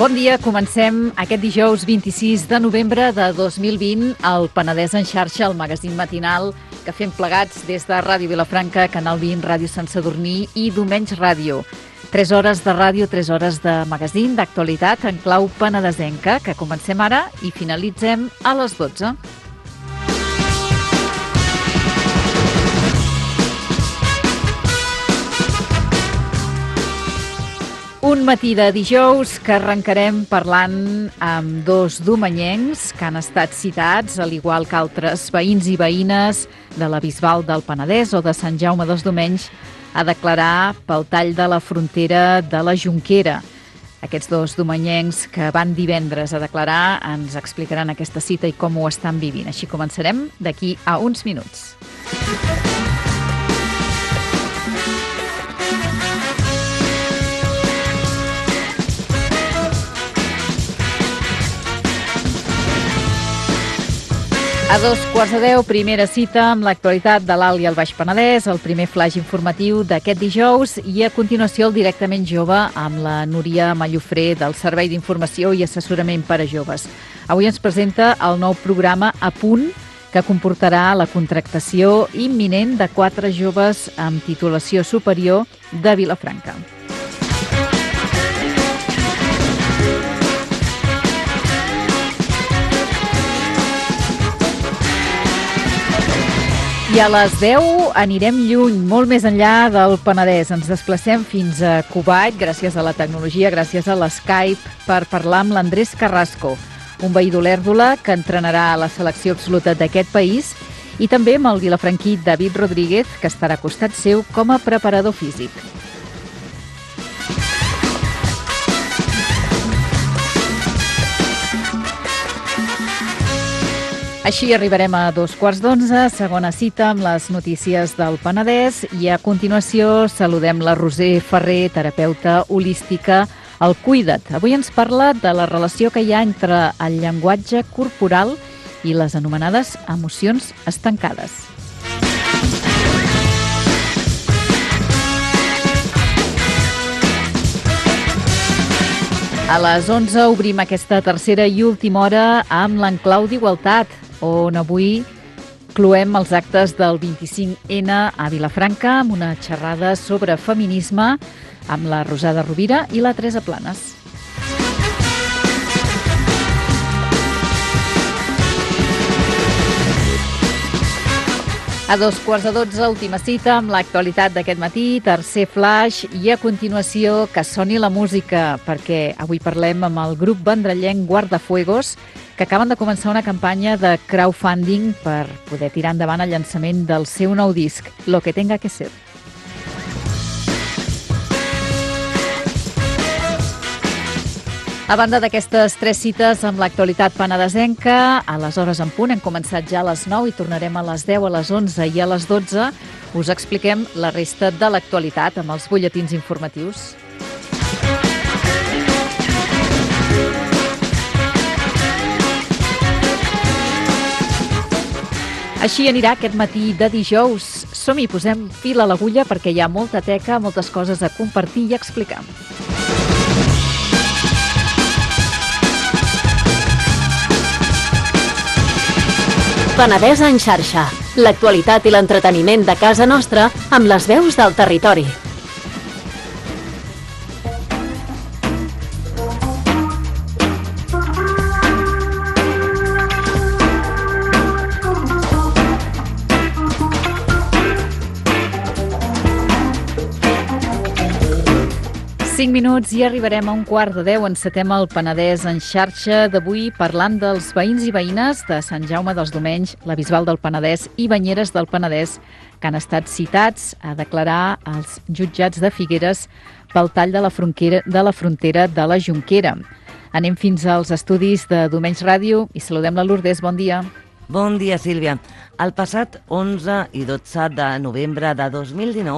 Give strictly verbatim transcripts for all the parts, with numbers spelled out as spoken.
Bon dia, comencem aquest dijous vint-i-sis de novembre de dos mil vint al Penedès en xarxa, el magazín matinal que fem plegats des de Ràdio Vilafranca, Canal vint, Ràdio Sant Sadurní i Domenys Ràdio. Tres hores de ràdio, tres hores de magazín d'actualitat en clau penedesenca, que comencem ara i finalitzem a les dotze. Un matí de dijous que arrencarem parlant amb dos domenyencs que han estat citats, al igual que altres veïns i veïnes de la Bisbal del Penedès o de Sant Jaume dels Domenys, a declarar pel tall de la frontera de la Jonquera. Aquests dos domenyencs que van divendres a declarar ens explicaran aquesta cita i com ho estan vivint. Així començarem d'aquí a uns minuts. A dos quarts de deu, primera cita amb l'actualitat de l'Alt i el Baix Penedès, el primer flaix informatiu d'aquest dijous i a continuació el Directament Jove amb la Núria Mallofré del Servei d'Informació i Assessorament per a Joves. Avui ens presenta el nou programa A Punt, que comportarà la contractació imminent de quatre joves amb titulació superior de Vilafranca. I a les deu anirem lluny, molt més enllà del Penedès. Ens desplacem fins a Kuwait, gràcies a la tecnologia, gràcies a l'Skype, per parlar amb l'Andrés Carrasco, un veí d'Olèrdola que entrenarà a la selecció absoluta d'aquest país, i també amb el vilafranquí David Rodríguez, que estarà a costat seu com a preparador físic. Així arribarem a dos quarts d'onze, segona cita amb les notícies del Penedès i a continuació saludem la Roser Ferrer, terapeuta holística al Cuida't. Avui ens parla de la relació que hi ha entre el llenguatge corporal i les anomenades emocions estancades. A les onze obrim aquesta tercera i última hora amb l'Enclau d'Igualtat, on avui cloem els actes del vint-i-cinc ena a Vilafranca amb una xerrada sobre feminisme amb la Rosada Rovira i la Teresa Planes. A dos quarts de dotze, última cita amb l'actualitat d'aquest matí, tercer flash i a continuació que soni la música, perquè avui parlem amb el grup vendrellenc Guardafuegos, que acaben de començar una campanya de crowdfunding per poder tirar endavant el llançament del seu nou disc, Lo que tenga que ser. A banda d'aquestes tres cites amb l'actualitat penedesenca, a les hores en punt hem començat ja a les nou i tornarem a les deu, a les onze i a les dotze. Us expliquem la resta de l'actualitat amb els butlletins informatius. Així anirà aquest matí de dijous. Som-hi, posem fil a l'agulla perquè hi ha molta teca, moltes coses a compartir i explicar. Penedès en xarxa. L'actualitat i l'entreteniment de casa nostra amb les veus del territori. cinc minuts i arribarem a un quart de deu. Encetem el Penedès en xarxa d'avui parlant dels veïns i veïnes de Sant Jaume dels Domenys, la Bisbal del Penedès i Banyeres del Penedès que han estat citats a declarar als jutjats de Figueres pel tall de la frontera de la, frontera de la Jonquera. Anem fins als estudis de Domenys Ràdio i saludem la Lourdes. Bon dia. Bon dia, Sílvia. El passat onze i dotze de novembre de dos mil dinou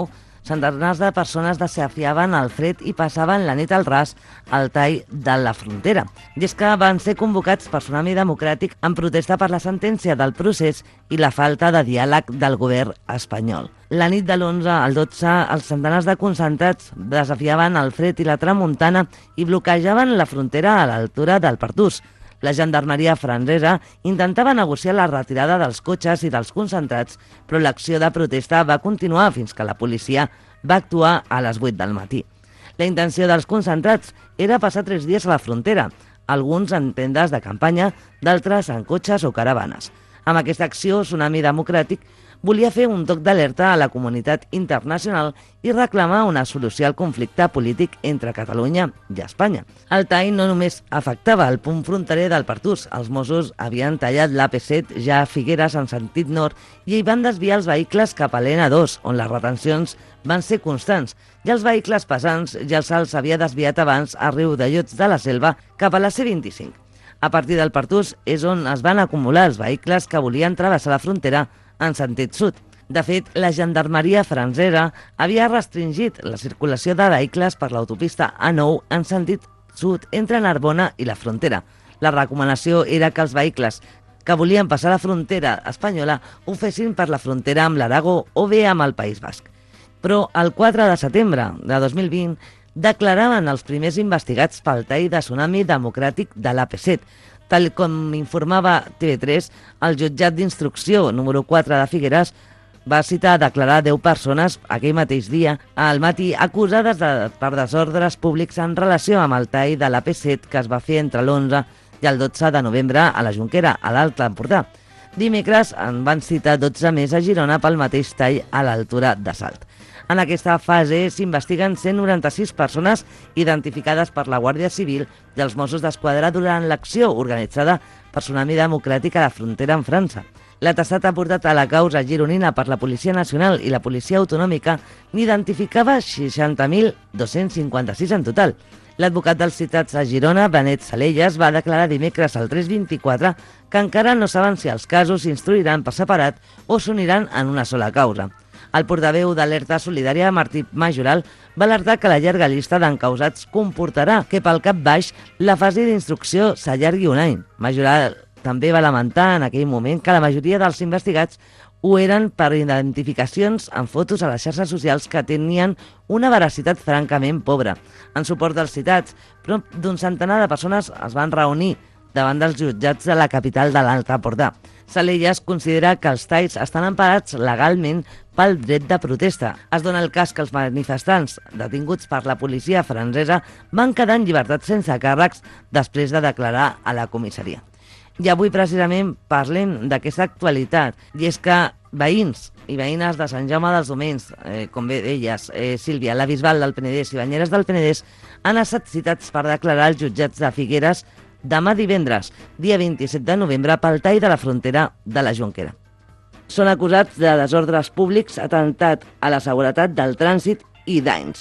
centenars de persones desafiaven el fred i passaven la nit al ras al tall de la frontera. I és que van ser convocats per Tsunami Democràtic en protesta per la sentència del procés i la falta de diàleg del govern espanyol. La nit de l'onze al dotze, els centenars de concentrats desafiaven el fred i la tramuntana i bloquejaven la frontera a l'altura del Pertús. La gendarmeria francesa intentava negociar la retirada dels cotxes i dels concentrats, però l'acció de protesta va continuar fins que la policia va actuar a les vuit del matí. La intenció dels concentrats era passar tres dies a la frontera, alguns en tendes de campanya, d'altres en cotxes o caravanes. Amb aquesta acció, Tsunami Democràtic volia fer un toc d'alerta a la comunitat internacional i reclamar una solució al conflicte polític entre Catalunya i Espanya. El tall no només afectava el punt fronterer del Pertús. Els Mossos havien tallat l'A P set ja a Figueres en sentit nord i hi van desviar els vehicles cap a l'E N dos, on les retencions van ser constants, i els vehicles pesants ja se'ls havia desviat abans a Riu de Llots de la Selva cap a la C vint-i-cinc. A partir del Pertús és on es van acumular els vehicles que volien travessar la frontera en sentit sud. De fet, la gendarmeria francesa havia restringit la circulació de vehicles per l'autopista A nou en sentit sud entre Narbona i la frontera. La recomanació era que els vehicles que volien passar la frontera espanyola ho fessin per la frontera amb l'Aragó o bé amb el País Basc. Però el quatre de setembre de dos mil vint declaraven els primers investigats pel tall de Tsunami Democràtic de l'A P set. Tal com informava T V tres, el jutjat d'instrucció número quatre de Figueres va citar a declarar deu persones aquell mateix dia al matí acusades de, per desordres públics en relació amb el tall de l'A P set que es va fer entre l'onze i el dotze de novembre a la Jonquera, a l'Alt Empordà. Dimecres en van citar dotze més a Girona pel mateix tall a l'altura de Salt. En aquesta fase s'investiguen cent noranta-sis persones identificades per la Guàrdia Civil i els Mossos d'Esquadra durant l'acció organitzada per Tsunami Democràtic a la frontera amb França. L'atestat aportat a la causa gironina per la Policia Nacional i la Policia Autonòmica n'identificava seixanta mil dos-cents cinquanta-sis en total. L'advocat dels citats a Girona, Benet Salelles, va declarar dimecres al tres vint-i-quatre que encara no saben si els casos s'instruiran per separat o s'uniran en una sola causa. El portaveu d'Alerta Solidària, Martí Majoral, va alertar que la llarga llista d'encausats comportarà que pel cap baix la fase d'instrucció s'allargui un any. Majoral també va lamentar en aquell moment que la majoria dels investigats ho eren per identificacions en fotos a les xarxes socials que tenien una veracitat francament pobra. En suport dels citats, prop d'un centenar de persones es van reunir davant dels jutjats de la capital de l'Alt Empordà. Salelles considera que els talls estan emparats legalment pel dret de protesta. Es dona el cas que els manifestants detinguts per la policia francesa van quedar en llibertat sense càrrecs després de declarar a la comissaria. I avui precisament parlem d'aquesta actualitat, i és que veïns i veïnes de Sant Jaume dels Domenys, eh, com bé deies, eh, Sílvia, la Bisbal del Penedès i Banyeres del Penedès, han estat citats per declarar als jutjats de Figueres demà divendres, dia vint-i-set de novembre, pel tall de la frontera de la Jonquera. Són acusats de desordres públics, atemptat a la seguretat del trànsit i danys.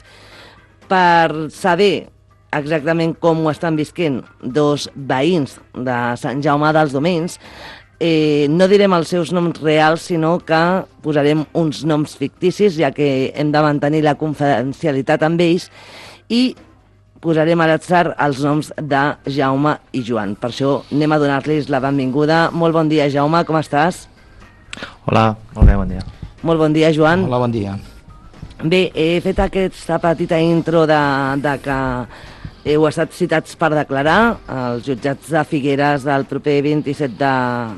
Per saber exactament com ho estan visquent dos veïns de Sant Jaume dels Domenys, eh, no direm els seus noms reals, sinó que posarem uns noms ficticis, ja que hem de mantenir la confidencialitat amb ells, i posarem a l'atzar els noms de Jaume i Joan. Per això anem a donar-los la benvinguda. Molt bon dia, Jaume, com estàs? Hola, molt bé, bon dia. Molt bon dia, Joan. Hola, bon dia. Bé, he fet aquesta petita intro de, de que heu estat citats per declarar als jutjats de Figueres del proper vint-i-set de,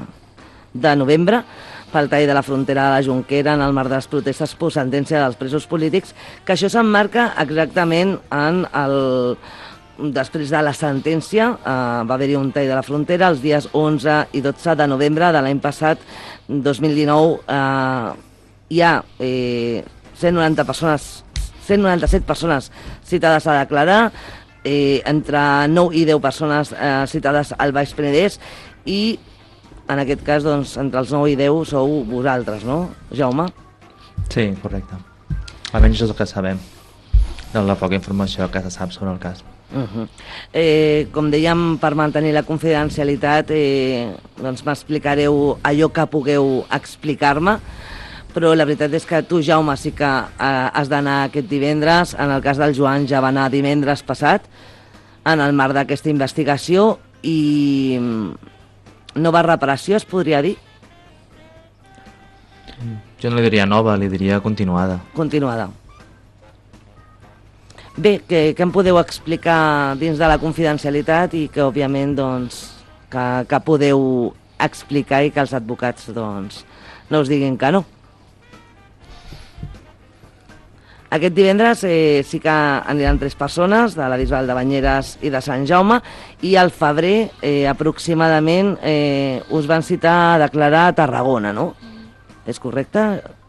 de novembre pel tall de la frontera de la Jonquera en el marc de les protestes per sentència dels presos polítics, que això s'emmarca exactament en el... Després de la sentència, eh, va haver-hi un tall de la frontera els dies onze i dotze de novembre de l'any passat, dos mil dinou. Eh, hi ha eh, cent noranta persones, cent noranta-set persones citades a declarar, eh, entre nou i deu persones eh, citades al Baix Penedès, i en aquest cas, doncs, entre els nou i deu sou vosaltres, no, Jaume? Sí, correcte. Almenys és el que sabem, de la poca informació que se sap sobre el cas. Uh -huh. eh, com dèiem, per mantenir la confidencialitat, eh, doncs m'explicareu allò que pugueu explicar-me, però la veritat és que tu, Jaume, sí que eh, has d'anar aquest divendres. En el cas del Joan ja va anar divendres passat en el marc d'aquesta investigació i nova reparació, es podria dir? Jo no li diria nova, li diria continuada. Continuada. Bé, que, que em podeu explicar dins de la confidencialitat i que, òbviament, doncs, que, que podeu explicar i que els advocats, doncs, no us diguin que no. Aquest divendres eh, sí que aniran tres persones de la Bisbal de Banyeres i de Sant Jaume i al febrer eh, aproximadament eh, us van citar a declarar a Tarragona, no? És correcte?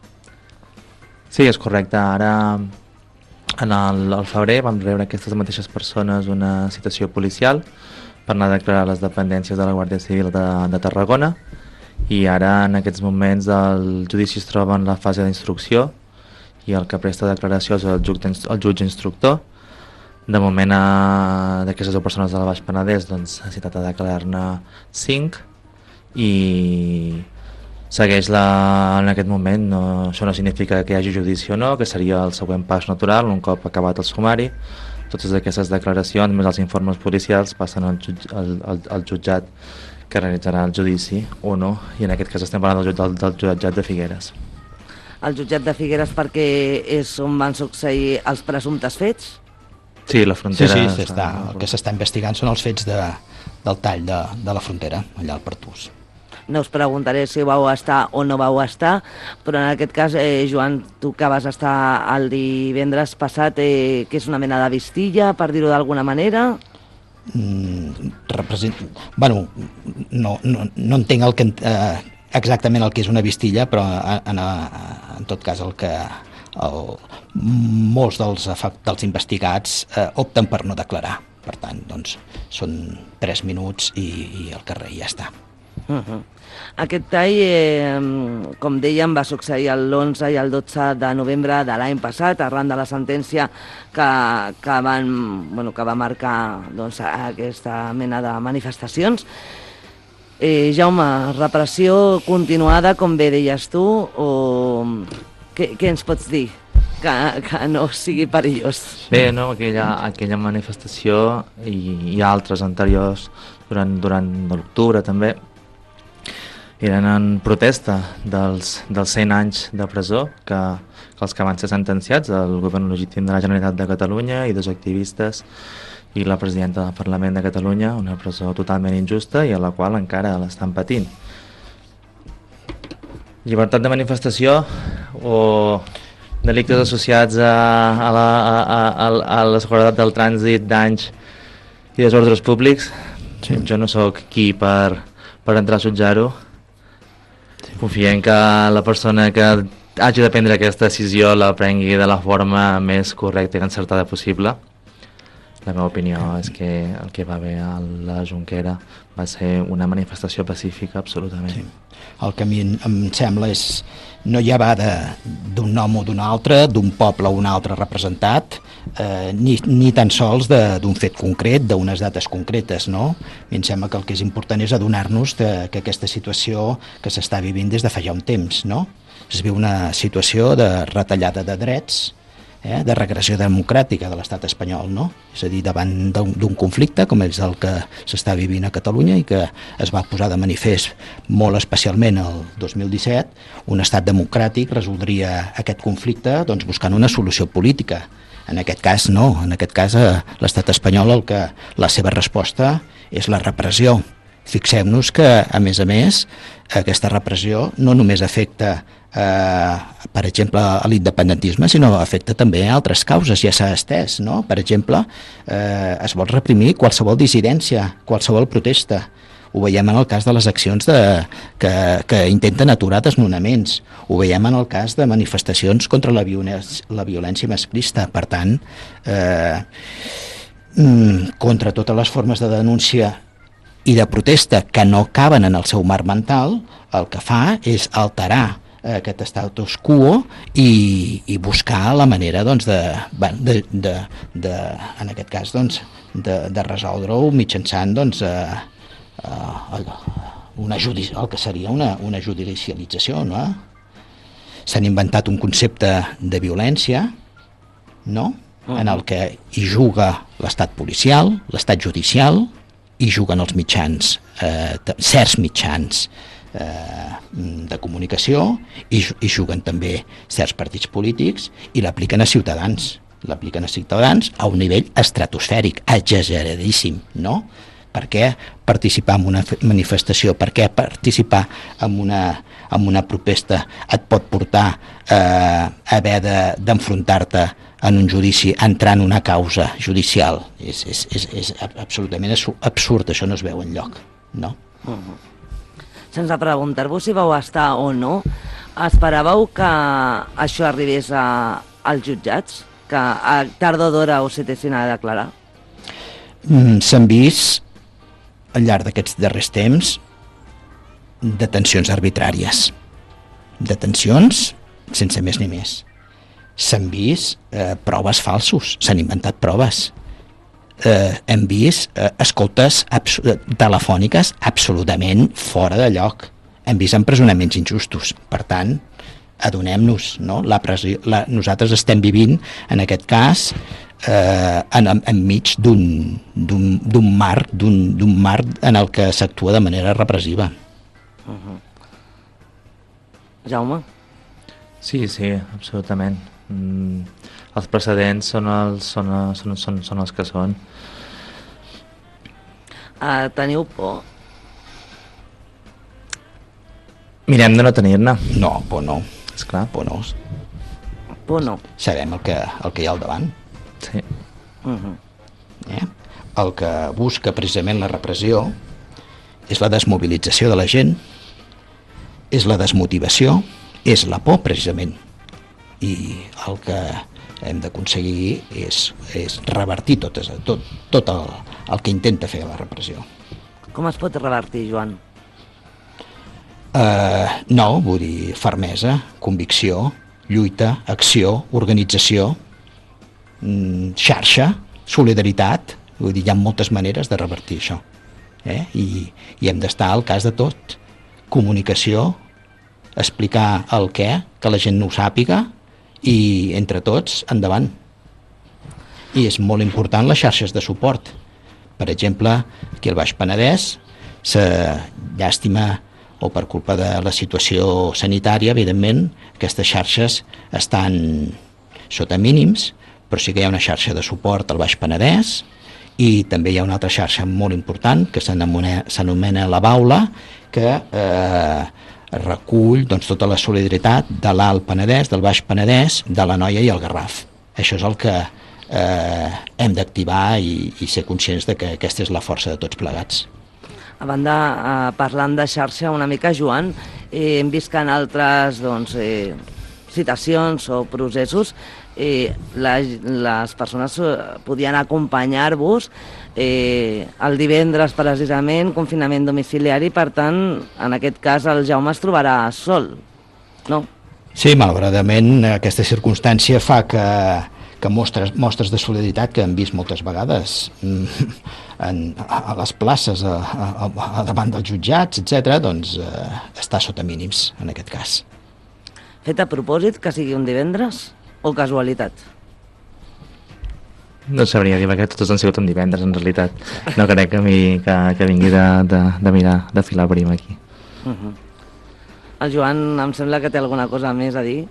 Sí, és correcte. Ara, en el, el febrer, vam rebre aquestes mateixes persones una citació policial per anar a declarar les dependències de la Guàrdia Civil de, de Tarragona i ara, en aquests moments, el judici es troba en la fase d'instrucció i el que presta declaració és el jutge, el jutge instructor. De moment, d'aquestes deu persones de la Baix Penedès, doncs, ha citat a declarar-ne cinc i segueix la, en aquest moment. No, això no significa que hi hagi judici o no, que seria el següent pas natural, un cop acabat el sumari. Totes aquestes declaracions, més els informes policials, passen al, jutj, al, al, al jutjat que realitzarà el judici o no, i en aquest cas estem parlant del, del, del jutjat de Figueres. El jutjat de Figueres perquè és on van succeir els presumptes fets? Sí, la frontera... Sí, sí, està, el que s'està investigant són els fets de, del tall de, de la frontera, allà al Pertús. No us preguntaré si vau estar o no vau estar, però en aquest cas, eh, Joan, tu que vas estar el divendres passat, eh, que és una mena de vistilla, per dir-ho d'alguna manera? Mm, represent... Bueno, no, no, no entenc el que... Eh, exactament el que és una vistilla, però en, en tot cas el que el, molts dels, dels investigats eh, opten per no declarar. Per tant, doncs, són tres minuts i, i el carrer ja està. Uh-huh. Aquest tall, eh, com dèiem, va succeir l'onze i el dotze de novembre de l'any passat, arran de la sentència que, que, van, bueno, que va marcar doncs, aquesta mena de manifestacions. Eh, Jaume, repressió continuada, com bé deies tu, o què, què ens pots dir que, que no sigui perillós? Bé, no, aquella, aquella manifestació i, i altres anteriors durant, durant l'octubre també eren en protesta dels, dels cent anys de presó que, que els que van ser sentenciats, el govern legítim de la Generalitat de Catalunya i dos activistes i la presidenta del Parlament de Catalunya, una presó totalment injusta i a la qual encara l'estan patint. Llibertat de manifestació o delictes associats a, a, la, a, a, a la seguretat del trànsit, danys i desordres públics, sí. Jo no sóc qui per, per entrar a jutjar-ho. Sí. Confiem que la persona que hagi de prendre aquesta decisió la prengui de la forma més correcta i encertada possible. La meva opinió és que el que va haver a la Jonquera va ser una manifestació pacífica, absolutament. Sí. El que a mi em sembla és no hi ha va d'un nom o d'un altre, d'un poble o un altre representat, eh, ni, ni tan sols d'un fet concret, d'unes dates concretes, no? A mi em sembla que el que és important és adonar-nos que aquesta situació que s'està vivint des de fa ja un temps, no? Es viu una situació de retallada de drets, Eh, de regressió democràtica de l'estat espanyol, no? És a dir, davant d'un conflicte com és el que s'està vivint a Catalunya i que es va posar de manifest molt especialment el dos mil disset, un estat democràtic resoldria aquest conflicte doncs, buscant una solució política. En aquest cas no, en aquest cas l'estat espanyol el que la seva resposta és la repressió. Fixem-nos que, a més a més, aquesta repressió no només afecta Eh, per exemple, a l'independentisme, sinó afecta també a altres causes, ja s'ha estès, no? Per exemple, eh, es vol reprimir qualsevol dissidència, qualsevol protesta. Ho veiem en el cas de les accions de, que, que intenten aturar desnonaments, ho veiem en el cas de manifestacions contra la violència, la violència masclista. Per tant, eh, contra totes les formes de denúncia i de protesta que no caben en el seu marc mental, el que fa és alterar aquest status quo i, i buscar la manera doncs, de, de, de, de, en aquest cas doncs, de, de resoldre-ho mitjançant doncs, eh, eh, una judici, el que seria una, una judicialització, no? s'han inventat un concepte de violència, no? En el que hi juga l'estat policial, l'estat judicial, hi juguen els mitjans, eh, certs mitjans eh, de comunicació, i hi juguen també certs partits polítics i l'apliquen a ciutadans. L'apliquen a ciutadans a un nivell estratosfèric, exageradíssim, no? Per què participar en una manifestació, per què participar en una, en una protesta et pot portar eh, a haver d'enfrontar-te en un judici, entrar en una causa judicial? És, és, és, és absolutament absurd, això no es veu enlloc, no? Uh-huh. Sense preguntar-vos si vau estar o no, esperàveu que això arribés a, als jutjats? Que a tard o d'hora us citessin a declarar? Mm, s'han vist al llarg d'aquests darrers temps detencions arbitràries, detencions sense més ni més. S'han vist eh, proves falsos, s'han inventat proves, eh, hem vist eh, escoltes abs telefòniques absolutament fora de lloc, hem vist empresonaments injustos. Per tant, adonem-nos, no? La pressió, la, nosaltres estem vivint en aquest cas eh, en, enmig d'un marc d'un marc en el que s'actua de manera repressiva. Uh-huh. Jaume? Sí, sí, absolutament. Mm, els precedents són els, són, són, són, són els que són. Uh, teniu por? Mirem de no tenir-ne. No, por no. Esclar. Por no. Por no. Sabem el que, el que hi ha al davant. Sí. Uh-huh. Eh? El que busca precisament la repressió és la desmobilització de la gent, és la desmotivació, és la por precisament, i el que hem d'aconseguir és, és revertir tot, tot, tot el, el que intenta fer la repressió. Com es pot revertir, Joan? Uh, no, vull dir fermesa, convicció, lluita, acció, organització, mm, xarxa, solidaritat. Vull dir, hi ha moltes maneres de revertir això, eh? I, i hem d'estar al cas de tot. Comunicació, explicar el què, que la gent no ho sàpiga, i entre tots endavant. I és molt important les xarxes de suport. Per exemple, aquí al Baix Penedès, se llàstima o per culpa de la situació sanitària, evidentment, aquestes xarxes estan sota mínims, però sí que hi ha una xarxa de suport al Baix Penedès, i també hi ha una altra xarxa molt important que s'anomena La Baula, que eh, recull doncs, tota la solidaritat de l'Alt Penedès, del Baix Penedès, de l'Anoia i el Garraf. Això és el que eh, hem d'activar i, i ser conscients de que aquesta és la força de tots plegats. A banda, eh, parlant de xarxa una mica, Joan, eh, hem vist que en altres doncs, eh, citacions o processos eh, les, les persones podien acompanyar-vos eh, el divendres precisament, confinament domiciliari, per tant, en aquest cas el Jaume es trobarà sol, no? Sí, malauradament aquesta circumstància fa que, que mostres, mostres de solidaritat que hem vist moltes vegades en, a les places, a, a, a davant dels jutjats, etcètera, doncs eh, està sota mínims en aquest cas. Fet a propòsit que sigui un divendres o casualitat? No sabria dir, perquè tots han sigut un divendres, en realitat. No crec que, mi, que, que vingui de, de, de mirar, de filar prim aquí. Uh-huh. El Joan em sembla que té alguna cosa més a dir.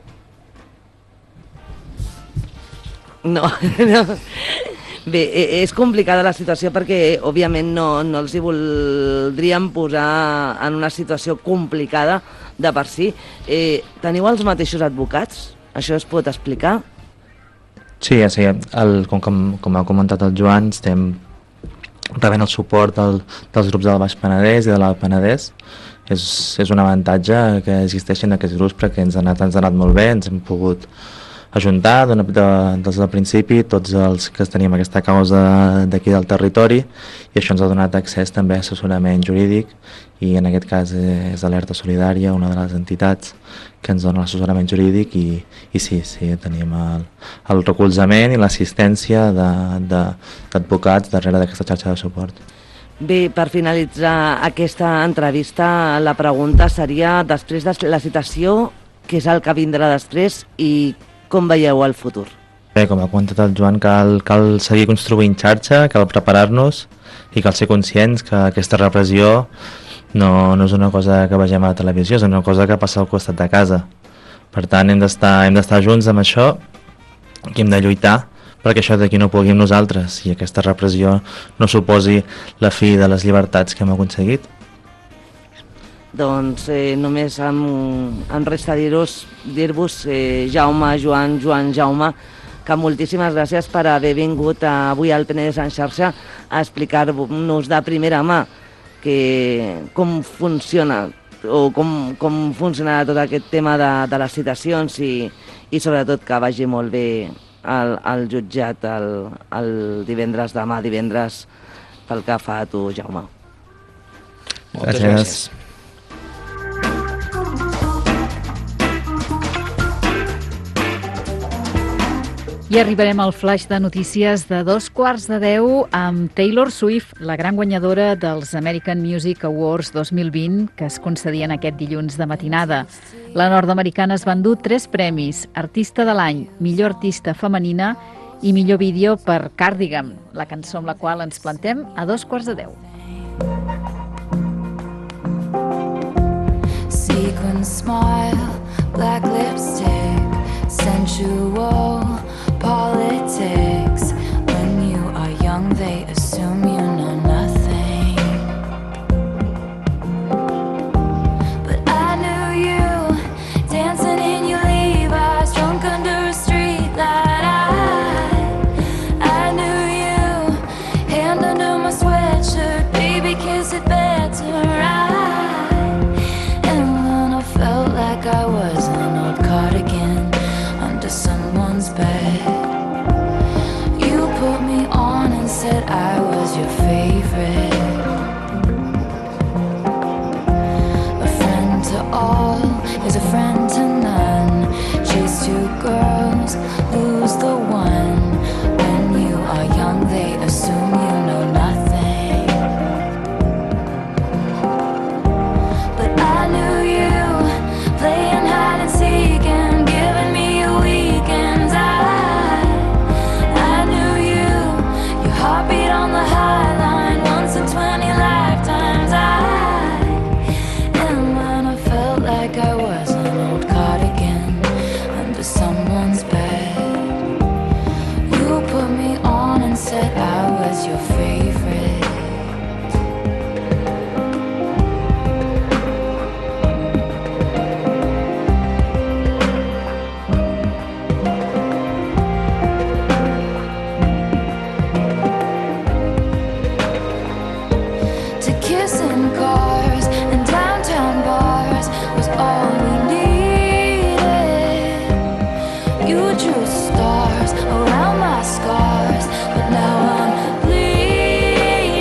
No, no. Bé, és complicada la situació perquè, òbviament, no, no els hi voldríem posar en una situació complicada de per si. Eh, teniu els mateixos advocats? Això es pot explicar? Sí, sí, el, com, com, com ha comentat el Joan, estem rebent el suport del, dels grups del Baix Penedès i de l'Alt Penedès. És, és un avantatge que existeixin aquests grups perquè ens ha anat, ens ha anat molt bé, ens hem pogut ajuntar de, de, des del principi tots els que teníem aquesta causa d'aquí del territori, i això ens ha donat accés també a assessorament jurídic, i en aquest cas és Alerta Solidària, una de les entitats que ens dona l'assessorament jurídic, i, i sí, sí, tenim el, el recolzament i l'assistència d'advocats darrere d'aquesta xarxa de suport. Bé, per finalitzar aquesta entrevista, la pregunta seria, després de la citació, què és el que vindrà després i com veieu el futur? Bé, com ha comentat el Joan, cal, cal seguir construint xarxa, cal preparar-nos i cal ser conscients que aquesta repressió no, no és una cosa que vegem a la televisió, és una cosa que passa al costat de casa. Per tant, hem d'estar hem d'estar junts amb això i hem de lluitar perquè això d'aquí no pugui amb nosaltres i aquesta repressió no suposi la fi de les llibertats que hem aconseguit. Doncs eh, només em, em resta dir-vos, dir-vos eh, Jaume, Joan, Joan, Jaume, que moltíssimes gràcies per haver vingut avui al Penedès en xarxa a explicar-nos de primera mà que, com funciona o com, com funciona tot aquest tema de, de les citacions i, i sobretot que vagi molt bé el, el jutjat el, el divendres, demà divendres, pel que fa a tu, Jaume. Moltes Gràcies. gràcies. I arribarem al flash de notícies de dos quarts de deu amb Taylor Swift, la gran guanyadora dels American Music Awards dos mil vint, que es concedien aquest dilluns de matinada. La nord-americana es va endur tres premis: Artista de l'any, Millor Artista Femenina i Millor Vídeo per Cardigan, la cançó amb la qual ens plantem a dos quarts de deu. Sequin smile, black lipstick, sensual politics. When you are young, they assume you know nothing. But I knew you dancing in your Levi's, drunk under a street light. I, I knew you, hand under my sweatshirt, baby, kiss it better. I, and when I felt like I was an old cardigan under someone's bed, you put me on and said I was your favorite. A friend to all is a friend to none. Chase two girls, lose the one. When you are young, they assume you know nothing. But I knew you, playing hide and seek and giving me a weekend. I, I knew you, your heartbeat on the high line, once in twenty lifetimes. I, and when I felt like I was an old cardigan under someone's bed, you put me on and said I was your favorite. To kiss in cars and downtown bars was all we needed. You drew stars around my scars, but now I'm bleeding.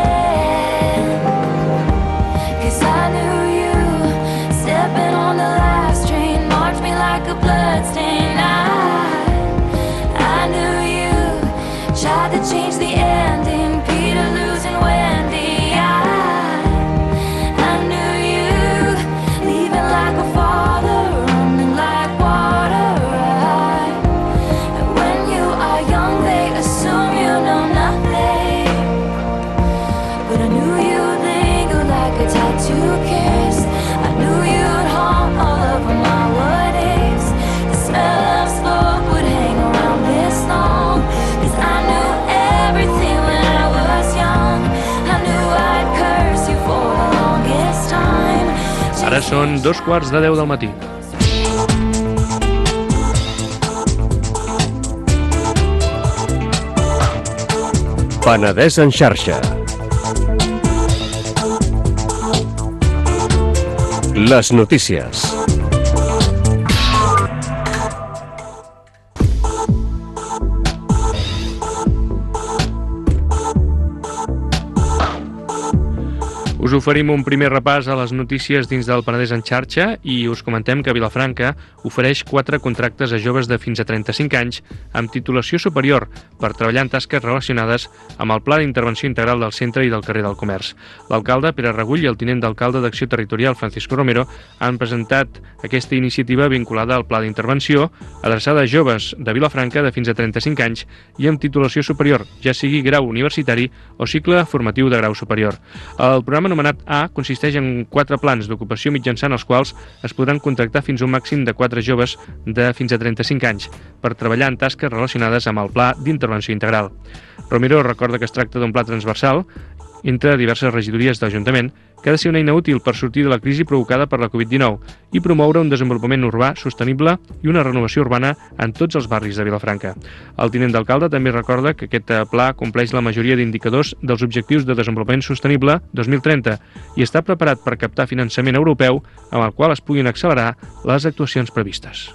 'Cause I knew you, stepping on the last train, marked me like a bloodstain. I, I knew you, tried to change the ending, Peter losing Wendy. I, I knew you, leaving like a father, running like water. I, and when you are young, they assume you know nothing. But I knew you'd linger like a tattoo kiss. I knew you'd haunt all over my what ifs. The smell of smoke would hang around this long. 'Cause I knew everything when I was young. I knew I'd curse you for the longest time. Ara són dos quarts de deu del matí. Penedès en xarxa. Les notícies. Us Us oferim un primer repàs a les notícies dins del Penedès en xarxa i us comentem que Vilafranca ofereix quatre contractes a joves de fins a trenta-cinc anys amb titulació superior per treballar en tasques relacionades amb el Pla d'Intervenció Integral del Centre i del carrer del Comerç. L'alcalde, Pere Regull, i el tinent d'alcalde d'Acció Territorial, Francisco Romero, han presentat aquesta iniciativa vinculada al Pla d'Intervenció adreçada a joves de Vilafranca de fins a trenta-cinc anys i amb titulació superior, ja sigui grau universitari o cicle formatiu de grau superior. El programa anomenat A consisteix en quatre plans d'ocupació mitjançant els quals es podran contractar fins a un màxim de quatre joves de fins a trenta-cinc anys per treballar en tasques relacionades amb el Pla d'Intervenció Integral. Romero recorda que es tracta d'un pla transversal entre diverses regidories de l'Ajuntament que ha de ser una eina útil per sortir de la crisi provocada per la covid dinou i promoure un desenvolupament urbà sostenible i una renovació urbana en tots els barris de Vilafranca. El tinent d'alcalde també recorda que aquest pla compleix la majoria d'indicadors dels Objectius de Desenvolupament Sostenible dos mil trenta i està preparat per captar finançament europeu amb el qual es puguin accelerar les actuacions previstes.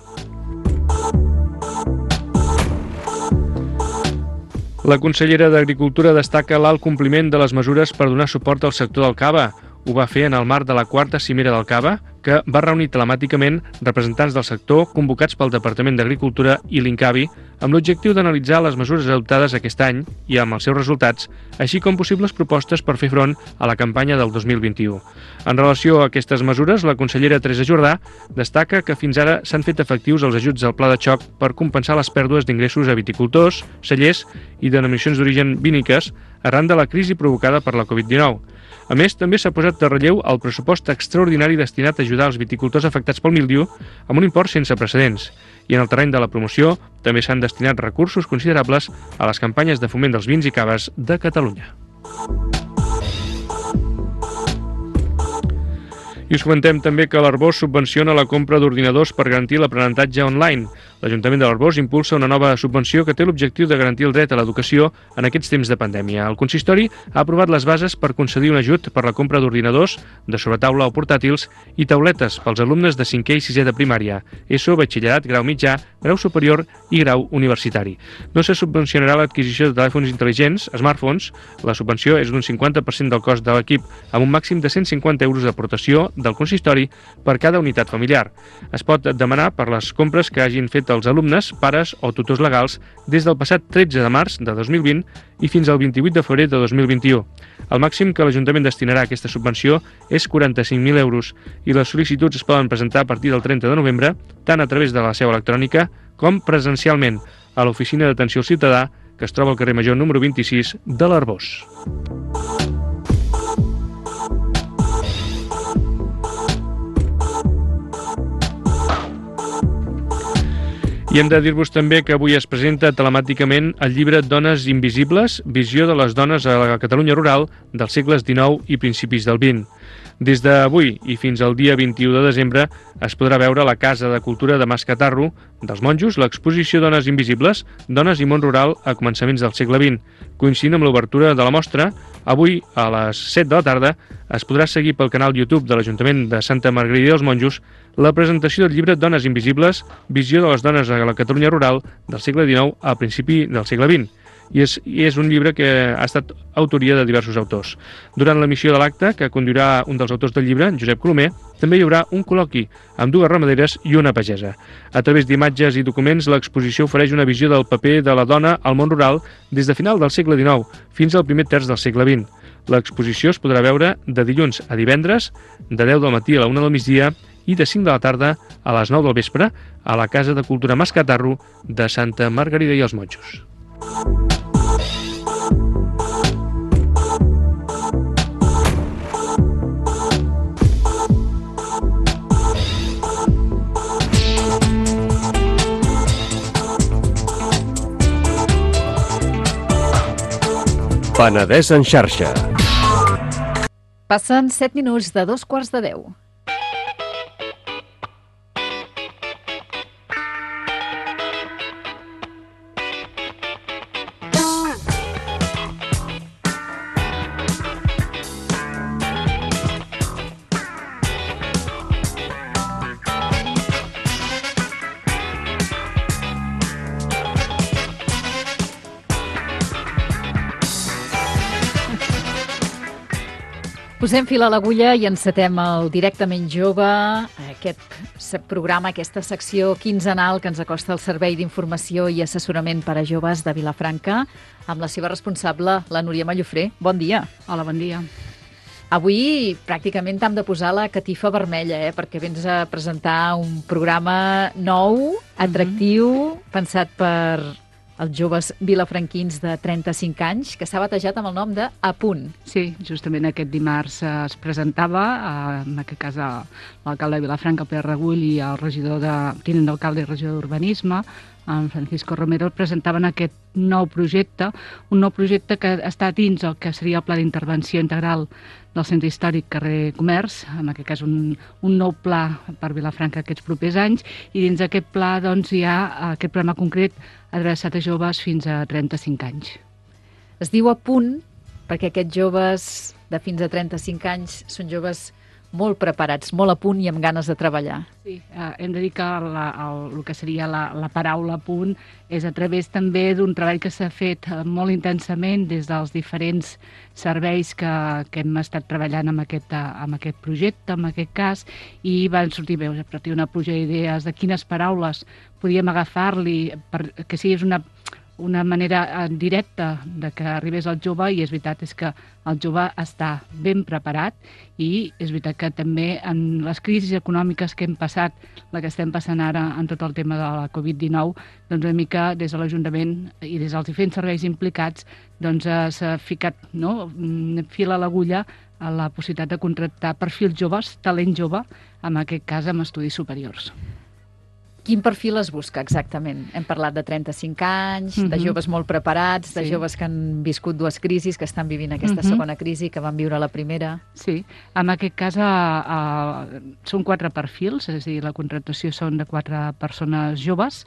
La consellera d'Agricultura destaca l'alt compliment de les mesures per donar suport al sector del cava. Ho va fer en el marc de la quarta cimera del cava, que va reunir telemàticament representants del sector convocats pel Departament d'Agricultura i l'Incavi amb l'objectiu d'analitzar les mesures adoptades aquest any i amb els seus resultats, així com possibles propostes per fer front a la campanya del dos mil vint-i-u. En relació a aquestes mesures, la consellera Teresa Jordà destaca que fins ara s'han fet efectius els ajuts al pla de xoc per compensar les pèrdues d'ingressos a viticultors, cellers i denominacions d'origen víniques arran de la crisi provocada per la covid dinou. A més, també s'ha posat de relleu el pressupost extraordinari destinat a ajudar els viticultors afectats pel míldiu amb un import sense precedents. I en el terreny de la promoció també s'han destinat recursos considerables a les campanyes de foment dels vins i caves de Catalunya. I us comentem també que l'Arboç subvenciona la compra d'ordinadors per garantir l'aprenentatge online. L'Ajuntament de l'Arboç impulsa una nova subvenció que té l'objectiu de garantir el dret a l'educació en aquests temps de pandèmia. El consistori ha aprovat les bases per concedir un ajut per la compra d'ordinadors, de sobretaula o portàtils i tauletes pels alumnes de cinquè i sisè de primària, ESO, batxillerat, grau mitjà, grau superior i grau universitari. No se subvencionarà l'adquisició de telèfons intel·ligents, smartphones. La subvenció és d'un cinquanta per cent del cost de l'equip, amb un màxim de cent cinquanta euros d'aportació del consistori per cada unitat familiar. Es pot demanar per les compres que hagin fet els alumnes, pares o tutors legals des del passat tretze de març de dos mil vint i fins al vint-i-vuit de febrer de dos mil vint-i-u. El màxim que l'Ajuntament destinarà a aquesta subvenció és quaranta-cinc mil euros i les sol·licituds es poden presentar a partir del trenta de novembre, tant a través de la seu electrònica com presencialment a l'Oficina d'Atenció al Ciutadà, que es troba al carrer Major número vint-i-sis de l'Arboç. I hem de dir-vos també que avui es presenta telemàticament el llibre Dones Invisibles, visió de les dones a la Catalunya rural dels segles dinou i principis del vint. Des d'avui i fins al dia vint-i-u de desembre es podrà veure a la Casa de Cultura de Mas Catarro dels Monjos l'exposició Dones Invisibles, Dones i món rural a començaments del segle vint. Coincidint amb l'obertura de la mostra, avui a les set de la tarda es podrà seguir pel canal YouTube de l'Ajuntament de Santa Margarida dels Monjos la presentació del llibre Dones Invisibles, visió de les dones a la Catalunya rural del segle dinou a principi del segle vint. I és, i és un llibre que ha estat autoria de diversos autors. Durant l'emissió de l'acte, que conduirà un dels autors del llibre, Josep Colomer, també hi haurà un col·loqui amb dues ramaderes i una pagesa. A través d'imatges i documents, l'exposició ofereix una visió del paper de la dona al món rural des de final del segle dinou fins al primer terç del segle vint. L'exposició es podrà veure de dilluns a divendres, de deu del matí a la una del migdia i de cinc de la tarda a les nou del vespre a la Casa de Cultura Mas Catarro de Santa Margarida i els Monjos. Penedès en xarxa. Passen set minuts de dos quarts de deu. Posem fil a l'agulla i encetem el Directament Jove, aquest programa, aquesta secció quinzenal que ens acosta al Servei d'Informació i Assessorament per a Joves de Vilafranca, amb la seva responsable, la Núria Mallofré. Bon dia. Hola, bon dia. Avui pràcticament t'hem de posar la catifa vermella, eh? perquè vens a presentar un programa nou, atractiu, mm-hmm. pensat per els joves vilafranquins de trenta-cinc anys, que s'ha batejat amb el nom de A Punt. Sí, justament aquest dimarts es presentava, en aquest cas l'alcalde de Vilafranca, Pere Regull, i el regidor de, tinent d'alcalde i regidor d'Urbanisme, en Francisco Romero, presentaven aquest nou projecte, un nou projecte que està dins el que seria el Pla d'Intervenció Integral del Centre Històric Carrer Comerç, en aquest cas un, un nou pla per Vilafranca aquests propers anys, i dins d'aquest pla doncs, hi ha aquest programa concret adreçat a joves fins a trenta-cinc anys. Es diu A Punt perquè aquests joves de fins a trenta-cinc anys són joves molt preparats, molt a punt i amb ganes de treballar. Sí, eh, hem de dir que la, el, el que seria la, la paraula a punt és a través també d'un treball que s'ha fet molt intensament des dels diferents serveis que, que hem estat treballant amb aquest, amb aquest projecte, en aquest cas, i van sortir veus a partir d'una pluja d'idees de quines paraules podíem agafar-li perquè sí, és una una manera directa de que arribés al jove, i és veritat és que el jove està ben preparat, i és veritat que també en les crisis econòmiques que hem passat, la que estem passant ara en tot el tema de la covid dinou, doncs una mica des de l'Ajuntament i des dels diferents serveis implicats doncs s'ha ficat no, fil a l'agulla a la possibilitat de contractar perfils joves, talent jove, en aquest cas amb estudis superiors. Quin perfil es busca exactament? Hem parlat de trenta-cinc anys, mm-hmm. de joves molt preparats, de sí. joves que han viscut dues crisis, que estan vivint aquesta mm-hmm. segona crisi, que van viure la primera. Sí, en aquest cas a, a, són quatre perfils, és a dir, la contractació són de quatre persones joves,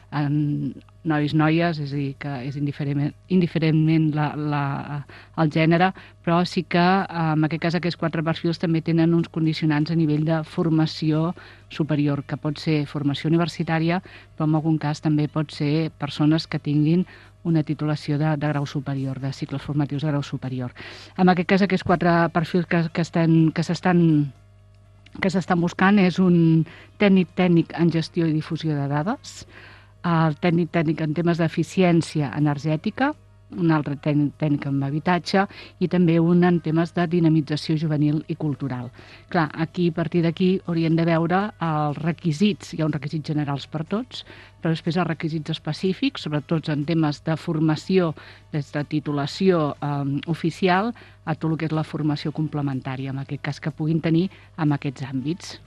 en nois, noies, és a dir, que és indiferentment, indiferentment la, la, el gènere, però sí que en aquest cas aquests quatre perfils també tenen uns condicionants a nivell de formació superior, que pot ser formació universitària, però en algun cas també pot ser persones que tinguin una titulació de, de grau superior, de cicles formatius de grau superior. En aquest cas aquests quatre perfils que, que estan que s'estan que s'estan buscant és un tècnic tècnic en gestió i difusió de dades, el tècnic tècnic en temes d'eficiència energètica, un altre tècnic tècnic en habitatge i també un en temes de dinamització juvenil i cultural. Clar, aquí, a partir d'aquí, hauríem de veure els requisits. Hi ha uns requisits generals per tots, però després els requisits específics, sobretot en temes de formació, des de titulació eh, oficial, a tot el que és la formació complementària, en aquest cas que puguin tenir en aquests àmbits.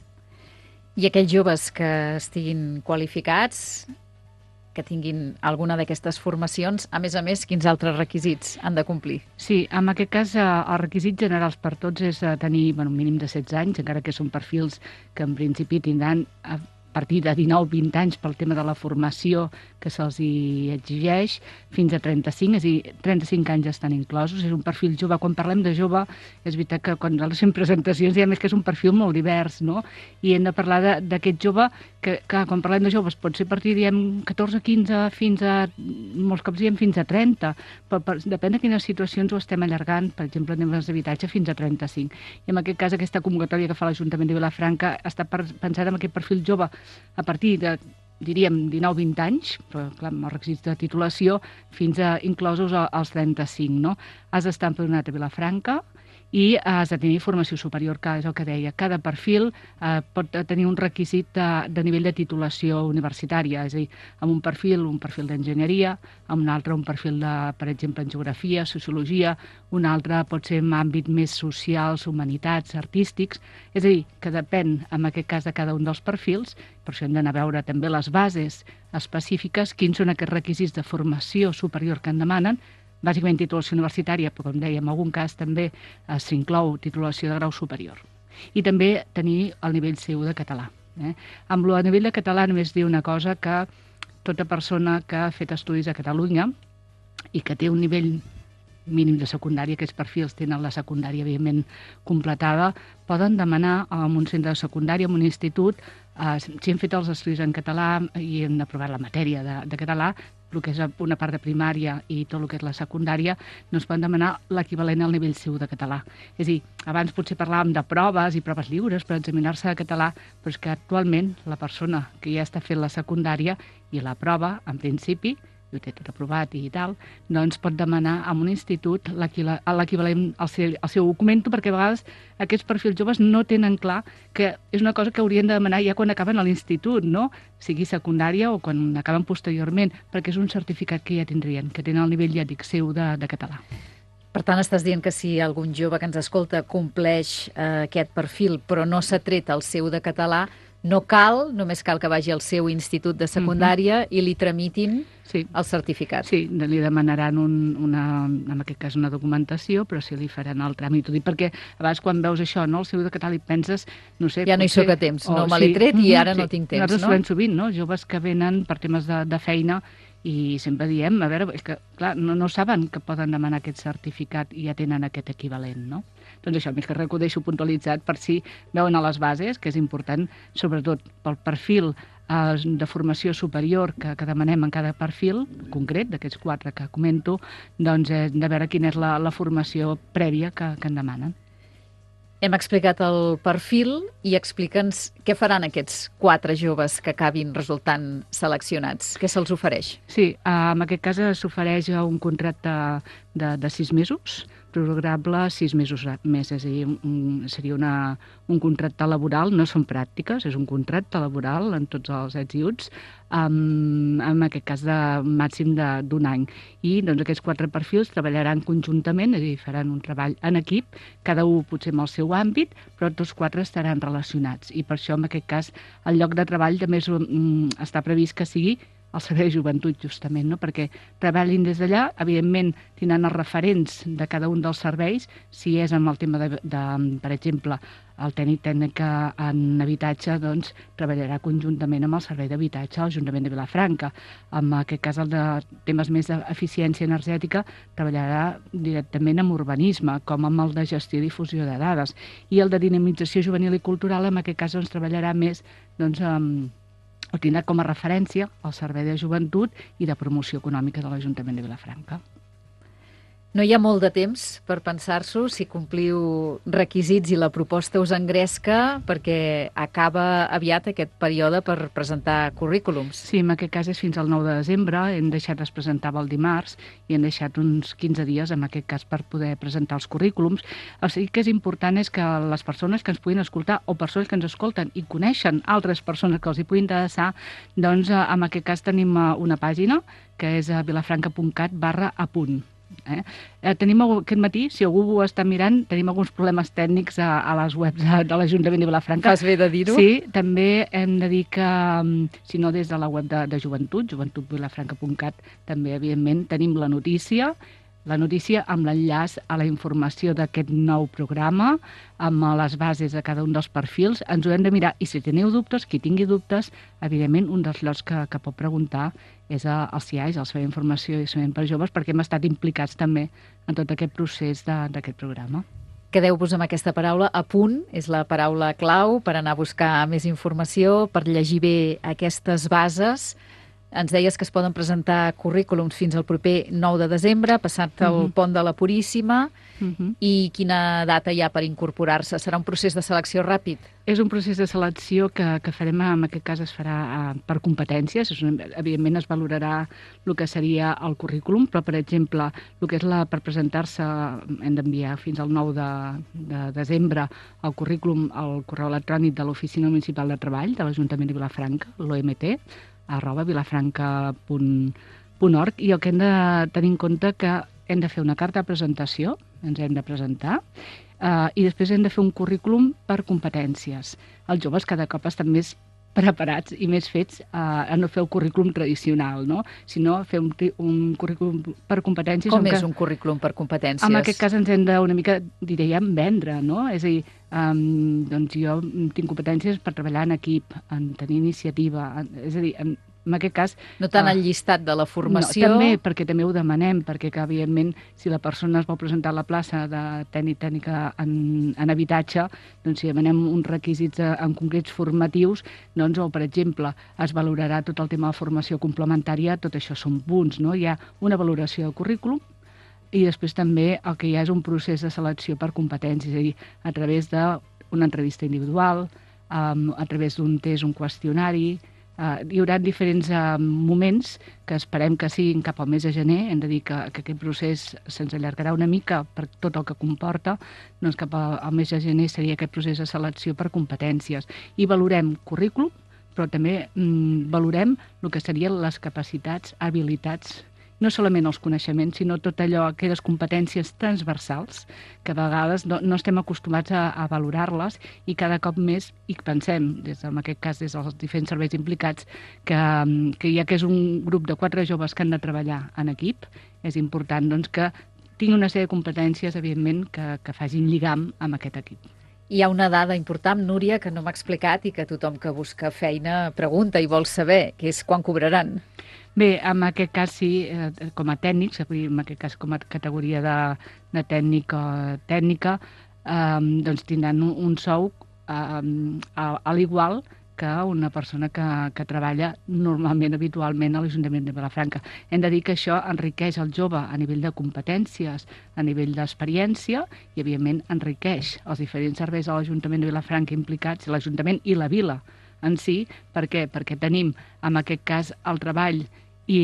I aquells joves que estiguin qualificats, que tinguin alguna d'aquestes formacions, a més a més, quins altres requisits han de complir? Sí, en aquest cas els requisits generals per tots és tenir bueno, un mínim de setze anys, encara que són perfils que en principi tindran a partir de dinou a vint anys pel tema de la formació que se'ls hi exigeix, fins a trenta-cinc, és a dir, trenta-cinc anys estan inclosos, és un perfil jove. Quan parlem de jove, és veritat que quan nosaltres fem presentacions diem que és un perfil molt divers, no? I hem de parlar d'aquest jove que, que quan parlem de joves pot ser a partir, diem, catorze, quinze, fins a, molts cops diem fins a trenta, però per, depèn de quines situacions ho estem allargant, per exemple, en temes d'habitatge fins a trenta-cinc. I en aquest cas, aquesta convocatòria que fa l'Ajuntament de Vilafranca està pensada en aquest perfil jove a partir de, diríem, dinou a vint anys, però clar, amb els requisits de titulació, fins a inclosos als trenta-cinc, no? Has d'estar empadronat a Vilafranca i has de tenir formació superior, que és el que deia. Cada perfil eh, pot tenir un requisit de, de nivell de titulació universitària, és a dir, amb un perfil, un perfil d'enginyeria, amb un altre un perfil, de, per exemple, en geografia, sociologia, un altre pot ser en àmbit més socials, humanitats, artístics, és a dir, que depèn, en aquest cas, de cada un dels perfils, per això hem d'anar a veure també les bases específiques, quins són aquests requisits de formació superior que en demanen, bàsicament titulació universitària, però com dèiem, en algun cas també eh, s'inclou titulació de grau superior. I també tenir el nivell C u de català. Eh? Amb el nivell de català només dir una cosa, que tota persona que ha fet estudis a Catalunya i que té un nivell mínim de secundària, aquests perfils tenen la secundària, evidentment, completada, poden demanar a un centre de secundària, a un institut, eh, si hem fet els estudis en català i hem aprovat la matèria de, de català, el que és una part de primària i tot el que és la secundària, no es poden demanar l'equivalent al nivell C u de català. És a dir, abans potser parlàvem de proves i proves lliures per examinar-se de català, però és que actualment la persona que ja està fent la secundària i la prova, en principi, i ho té tot aprovat i tal, doncs pot demanar a un institut l'equivalent al seu, al seu documento, perquè a vegades aquests perfils joves no tenen clar que és una cosa que haurien de demanar ja quan acaben a l'institut, no? Sigui secundària o quan acaben posteriorment, perquè és un certificat que ja tindrien, que tenen el nivell, ja dic, seu de, de català. Per tant, estàs dient que si algun jove que ens escolta compleix eh, aquest perfil però no s'ha tret el seu de català, no cal, només cal que vagi al seu institut de secundària mm-hmm. i li tramitin sí. el certificat. Sí, li demanaran un, una, en aquest cas una documentació, però sí li faran el tràmit. Perquè a vegades quan veus això, no, el seu de català, i penses, no sé... Ja no hi soc a temps, no me l'he tret i ara no tinc temps, no? Nosaltres trobem sovint, no? Joves que venen per temes de, de feina i sempre diem, a veure, és que clar, no, no saben que poden demanar aquest certificat i ja tenen aquest equivalent, no? Doncs això, més que res ho deixo puntualitzat per si veuen a les bases, que és important, sobretot pel perfil eh, de formació superior que, que demanem en cada perfil concret, d'aquests quatre que comento, doncs eh, de veure quina és la, la formació prèvia que, que en demanen. Hem explicat el perfil i explica'ns què faran aquests quatre joves que acabin resultant seleccionats. Què se'ls ofereix? Sí, en aquest cas s'ofereix un contracte de, de sis mesos, prorrogable sis mesos més, és a dir, un, seria una, un contracte laboral, no són pràctiques, és un contracte laboral en tots els ets i uts, amb, en aquest cas de màxim d'un any. I doncs, aquests quatre perfils treballaran conjuntament, és a dir, faran un treball en equip, cada un potser amb el seu àmbit, però tots quatre estaran relacionats. I per això, en aquest cas, el lloc de treball també és, um, està previst que sigui el servei de joventut, justament, no? Perquè treballin des d'allà, evidentment tindran els referents de cada un dels serveis, si és amb el tema de, de per exemple, el tècnic tècnic en habitatge, doncs treballarà conjuntament amb el servei d'habitatge a l'Ajuntament de Vilafranca. En aquest cas, el de temes més d'eficiència energètica, treballarà directament amb urbanisme, com amb el de gestió i difusió de dades. I el de dinamització juvenil i cultural, en aquest cas, doncs, treballarà més doncs, amb o tindrà com a referència el Servei de Joventut i de Promoció Econòmica de l'Ajuntament de Vilafranca. No hi ha molt de temps per pensar-s'ho, si compliu requisits i la proposta us engresca, perquè acaba aviat aquest període per presentar currículums. Sí, en aquest cas és fins al nou de desembre, hem deixat, es presentava el dimarts, i hem deixat uns quinze dies, en aquest cas, per poder presentar els currículums. O sigui que és important és que les persones que ens puguin escoltar, o persones que ens escolten i coneixen altres persones que els hi puguin interessar, doncs en aquest cas tenim una pàgina, que és vilafranca punt cat barra apunt. Eh? Eh, tenim aquest matí, si algú ho està mirant, tenim alguns problemes tècnics a, a les webs de, de l'Ajuntament de Vilafranca. Fas bé de dir-ho? Sí, també hem de dir que, si no des de la web de, de joventut, joventut vilafranca punt cat, també, evidentment, tenim la notícia, la notícia amb l'enllaç a la informació d'aquest nou programa, amb les bases de cada un dels perfils. Ens ho hem de mirar, i si teniu dubtes, qui tingui dubtes, evidentment, un dels llocs que, que pot preguntar és el C I A, és el Servei d'Informació i Seguiment per Joves, perquè hem estat implicats també en tot aquest procés d'aquest programa. Quedeu-vos amb aquesta paraula, a punt, és la paraula clau per anar a buscar més informació, per llegir bé aquestes bases. Ens deies que es poden presentar currículums fins al proper nou de desembre, passat el uh-huh. pont de la Puríssima, uh-huh. i quina data hi ha per incorporar-se? Serà un procés de selecció ràpid? És un procés de selecció que, que farem, en aquest cas es farà uh, per competències, és una, evidentment es valorarà el que seria el currículum, però per exemple, el que és la, per presentar-se hem d'enviar fins al nou de, de desembre el currículum al correu electrònic de l'Oficina Municipal de Treball de l'Ajuntament de Vilafranca, l'O M T, arroba vilafranca punt org, i el que hem de tenir en compte que hem de fer una carta de presentació, ens hem de presentar, eh, i després hem de fer un currículum per competències. Els joves cada cop estan més preparats i més fets eh, a no fer el currículum tradicional, no? Sinó fer un, un currículum per competències. Com és que, un currículum per competències? En aquest cas ens hem de una mica, diríem, vendre, no? És a dir, um, doncs jo tinc competències per treballar en equip, en tenir iniciativa, en, és a dir, en En aquest cas... No tant eh, el llistat de la formació... No, també, perquè també ho demanem, perquè que, evidentment, si la persona es vol presentar a la plaça de tècnic tècnica en, en habitatge, doncs si demanem uns requisits eh, en concrets formatius, doncs, o, per exemple, es valorarà tot el tema de formació complementària, tot això són punts, no? Hi ha una valoració del currículum, i després també el que hi ha és un procés de selecció per competències, és a dir, a través d'una entrevista individual, um, a través d'un test, un qüestionari. Uh, hi haurà diferents uh, moments que esperem que siguin cap al mes de gener. Hem de dir que, que aquest procés se'ns allargarà una mica per tot el que comporta. Doncs cap al, al mes de gener seria aquest procés de selecció per competències. I valorem currículum, però també mm, valorem el que serien les capacitats, habilitats, no solament els coneixements, sinó tot allò, aquelles competències transversals que a vegades no, no estem acostumats a, a valorar-les i cada cop més, i pensem, des, en aquest cas des dels diferents serveis implicats, que, que ja que és un grup de quatre joves que han de treballar en equip, és important doncs, que tinguin una sèrie de competències, evidentment, que, que facin lligam amb aquest equip. Hi ha una dada important, Núria, que no m'ha explicat i que tothom que busca feina pregunta i vol saber, que és quan cobraran. Bé, en aquest cas sí, eh, com a tècnics, en aquest cas com a categoria de, de tècnic o tècnica, eh, doncs tindran un, un sou eh, a, a l'igual que una persona que, que treballa normalment, habitualment a l'Ajuntament de Vilafranca. Hem de dir que això enriqueix el jove a nivell de competències, a nivell d'experiència i, evidentment, enriqueix els diferents serveis de l'Ajuntament de Vilafranca implicats, l'Ajuntament i la vila en si. Per què? Perquè tenim, en aquest cas, el treball i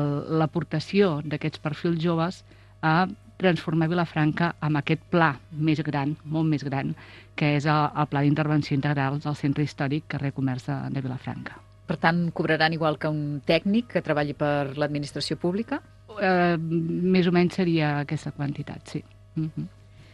l'aportació d'aquests perfils joves a transformar Vilafranca amb aquest pla més gran, molt més gran, que és el, el Pla d'Intervenció Integral del Centre Històric Carrer Comerç de, de Vilafranca. Per tant, cobraran igual que un tècnic que treballi per l'administració pública? Eh, més o menys seria aquesta quantitat, sí. Mm-hmm.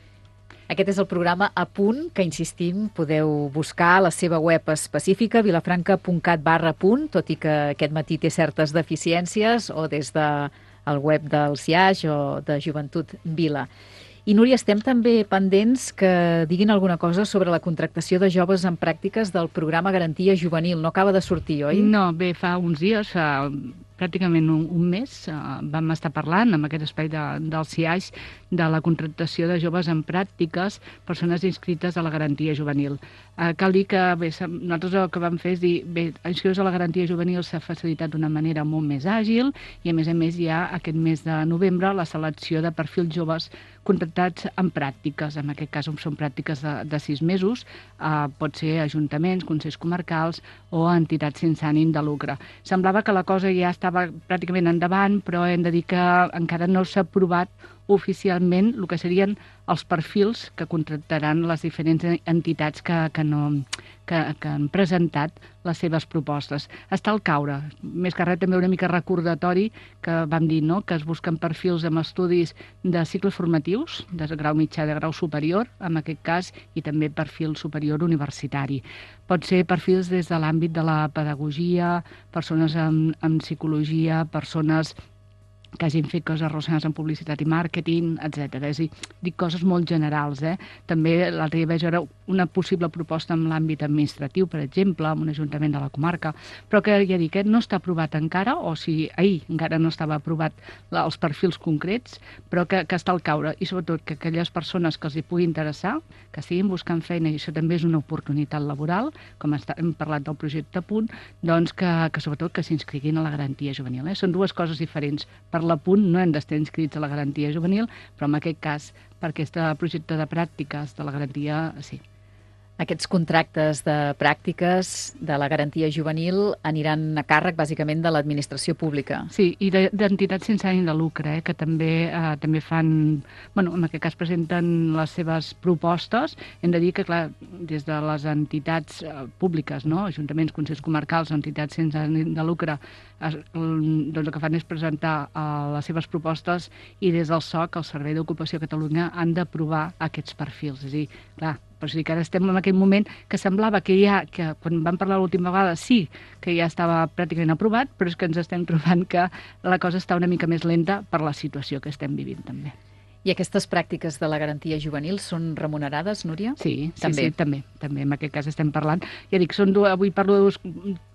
Aquest és el programa A Punt, que, insistim, podeu buscar a la seva web específica, vilafranca punt cat barra punt, tot i que aquest matí té certes deficiències, o des de el web del C I A J o de Joventut Vila. I, Núria, estem també pendents que diguin alguna cosa sobre la contractació de joves en pràctiques del programa Garantia Juvenil. No acaba de sortir, oi? No, bé, fa uns dies, fa pràcticament un, un mes, eh, vam estar parlant amb aquest espai de, del C I A J de la contractació de joves en pràctiques, persones inscrites a la Garantia Juvenil. Eh, cal dir que bé, nosaltres el que vam fer és dir, bé, inscriure a la Garantia Juvenil s'ha facilitat d'una manera molt més àgil i, a més a més, hi ha aquest mes de novembre la selecció de perfils joves contractats en pràctiques. En aquest cas són pràctiques de, de sis mesos, eh, pot ser ajuntaments, consells comarcals o entitats sense ànim de lucre. Semblava que la cosa ja estava pràcticament endavant, però hem de dir que encara no s'ha aprovat oficialment el que serien els perfils que contractaran les diferents entitats que, que, no, que, que han presentat les seves propostes. Està al caure. Més que res també una mica recordatori que vam dir, no?, que es busquen perfils amb estudis de cicles formatius, de grau mitjà, de grau superior, en aquest cas, i també perfil superior universitari. Pot ser perfils des de l'àmbit de la pedagogia, persones amb, amb psicologia, persones que hagin fet coses relacionades amb publicitat i màrqueting, etcètera. És a dir, dic coses molt generals, eh? També l'altre dia vaig veure una possible proposta en l'àmbit administratiu, per exemple, en un ajuntament de la comarca, però que ja dic, eh, no està aprovat encara, o si ahir encara no estava aprovat la, els perfils concrets, però que, que està al caure, i sobretot que aquelles persones que els hi pugui interessar, que estiguin buscant feina, i això també és una oportunitat laboral, com està, hem parlat del projecte Punt, doncs que, que sobretot que s'inscriguin a la Garantia Juvenil. Eh? Són dues coses diferents. Per la Punt no hem d'estar inscrits a la Garantia Juvenil, però en aquest cas, per aquest projecte de pràctiques de la Garantia, sí. Aquests contractes de pràctiques de la Garantia Juvenil aniran a càrrec, bàsicament, de l'administració pública. Sí, i d'entitats sense ànim de lucre, eh, que també, eh, també fan, bueno, en aquest cas presenten les seves propostes. Hem de dir que, clar, des de les entitats eh, públiques, no?, ajuntaments, consells comarcals, entitats sense ànim de lucre, eh, doncs el que fan és presentar eh, les seves propostes, i des del S O C, el Servei d'Ocupació de Catalunya, han d'aprovar aquests perfils. És a dir, clar, per això que ara estem en aquell moment que semblava que ja, que quan vam parlar l'última vegada, sí, que ja estava pràcticament aprovat, però és que ens estem trobant que la cosa està una mica més lenta per la situació que estem vivint també. I aquestes pràctiques de la Garantia Juvenil són remunerades, Núria? Sí, sí, també. sí, també, també. En aquest cas estem parlant. Ja dic, són dues, avui parlo de dues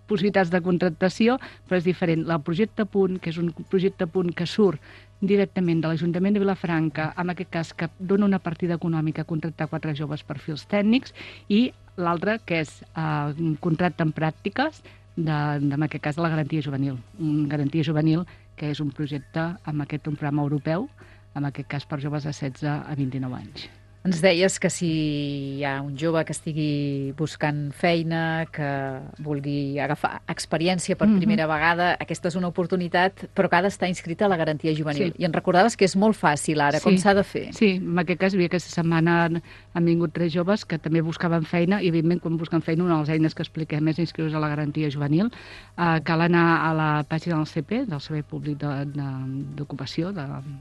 possibilitats de contractació, però és diferent. El projecte Punt, que és un projecte Punt que surt directament de l'Ajuntament de Vilafranca, en aquest cas que dona una partida econòmica a contractar quatre joves perfils tècnics, i l'altre que és eh, un contracte en pràctiques, de, de, en aquest cas de la garantia juvenil. Un garantia juvenil que és un projecte amb aquest un programa europeu, en aquest cas per joves de setze a vint-i-nou anys. Ens deies que si hi ha un jove que estigui buscant feina, que vulgui agafar experiència per primera mm-hmm. vegada, aquesta és una oportunitat, però que ha d'estar inscrita a la garantia juvenil. Sí. I ens recordaves que és molt fàcil ara, sí. com s'ha de fer? Sí, en aquest cas, aquesta setmana han, han vingut tres joves que també buscaven feina, i evidentment quan busquen feina, una de les eines que expliquem és inscriure a la garantia juvenil. Uh, cal anar a la pàgina del C P, del Servei Públic d'Ocupació,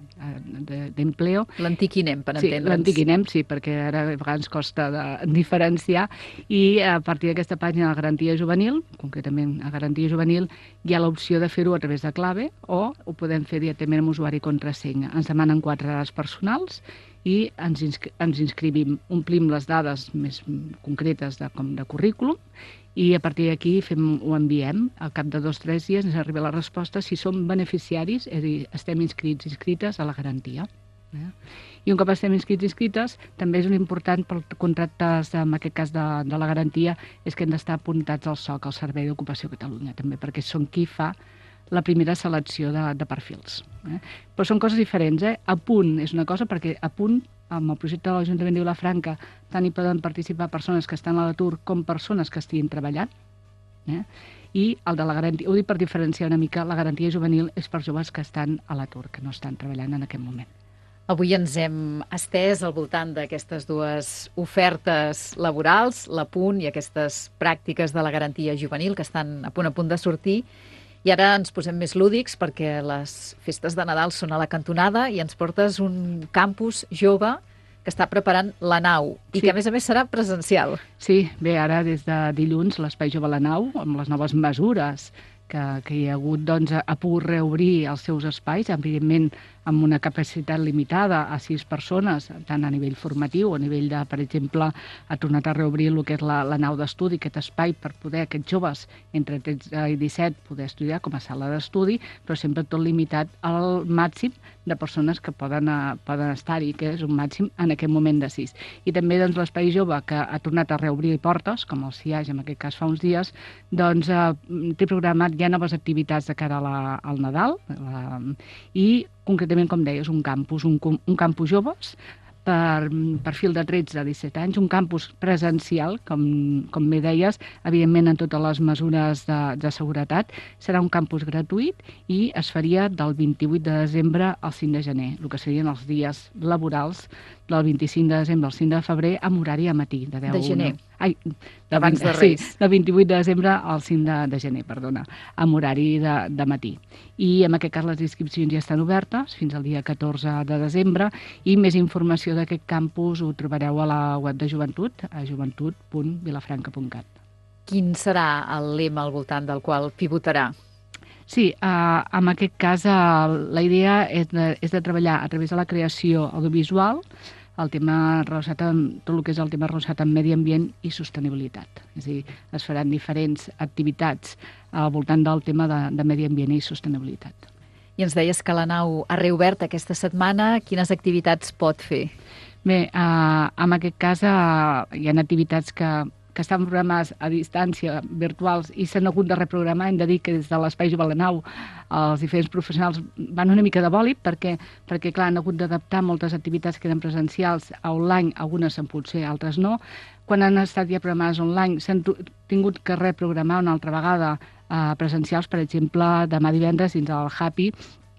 d'Empleo. L'antic INEM, per entendre'ns. Sí, l'antic INEM, sí, perquè ara a vegades costa de diferenciar, i a partir d'aquesta pàgina de garantia juvenil, concretament a garantia juvenil, hi ha l'opció de fer-ho a través de clave, o ho podem fer directament amb usuari i contrasenya. Ens demanen quatre dades personals i ens, inscri ens inscrivim, omplim les dades més concretes de, com de currículum, i a partir d'aquí fem, ho enviem. Al cap de dos o tres dies ens arriba la resposta si som beneficiaris, és a dir, estem inscrits, inscrites a la garantia. Eh? I un cop estem inscrits i inscrites, també és un important per contractes, en aquest cas de, de la garantia, és que hem d'estar apuntats al S O C, al Servei d'Ocupació de Catalunya, també, perquè són qui fa la primera selecció de, de perfils. Eh? Però són coses diferents. Eh? A punt és una cosa, perquè a punt, amb el projecte de l'Ajuntament de Vilafranca, tant hi poden participar persones que estan a l'atur com persones que estiguin treballant. Eh? I el de la garantia, ho dic per diferenciar una mica, la garantia juvenil és per joves que estan a l'atur, que no estan treballant en aquest moment. Avui ens hem estès al voltant d'aquestes dues ofertes laborals, la Punt i aquestes pràctiques de la garantia juvenil que estan a punt a punt de sortir. I ara ens posem més lúdics perquè les festes de Nadal són a la cantonada i ens portes un campus jove que està preparant la nau i sí. que a més a més serà presencial. Sí, bé, ara des de dilluns l'Espai Jove La Nau, amb les noves mesures que, que hi ha hagut, doncs, ha pogut reobrir els seus espais, evidentment amb una capacitat limitada a sis persones, tant a nivell formatiu, a nivell de, per exemple, ha tornat a reobrir el que és la, la nau d'estudi, aquest espai per poder aquests joves entre tretze i disset poder estudiar com a sala d'estudi, però sempre tot limitat al màxim de persones que poden, uh, poden estar-hi, que és un màxim en aquest moment de sis. I també doncs, l'Espai Jove, que ha tornat a reobrir portes, com el C I A G en aquest cas fa uns dies, doncs uh, té programat ja noves activitats de cara a la, al Nadal, la, i concretament, com deies, un campus, un, un campus joves, per perfil de tretze a disset anys, un campus presencial, com, com bé deies, evidentment en totes les mesures de, de seguretat. Serà un campus gratuït i es faria del vint-i-vuit de desembre al cinc de gener, el que serien els dies laborals del vint-i-cinc de desembre al cinc de febrer, amb horari a matí, de deu a una. De gener. Ai, abans de Reis. Sí, del vint-i-vuit de desembre al cinc de, de gener, perdona, amb horari de, de matí. I en aquest cas les inscripcions ja estan obertes fins al dia catorze de desembre i més informació d'aquest campus ho trobareu a la web de Joventut, a joventut punt vilafranca punt cat. Quin serà el lema al voltant del qual pivotarà? Sí, eh, en aquest cas eh, la idea és de, és de treballar a través de la creació audiovisual, el tema relacionat amb tot el que és el tema relacionat amb medi ambient i sostenibilitat. És a dir, es faran diferents activitats al voltant del tema de, de medi ambient i sostenibilitat. I ens deies que la nau ha reobert aquesta setmana. Quines activitats pot fer? Bé, eh, en aquest cas eh, hi ha activitats que que estan programats a distància, virtuals, i s'han hagut de reprogramar. Hem de dir que des de l'Espai Jove La Nau els diferents professionals van una mica de bòlit perquè, perquè clar, han hagut d'adaptar moltes activitats que eren presencials a online, algunes en pot ser, altres no. Quan han estat ja programades online s'han tingut que reprogramar una altra vegada eh, presencials, per exemple, demà divendres dins del Happy,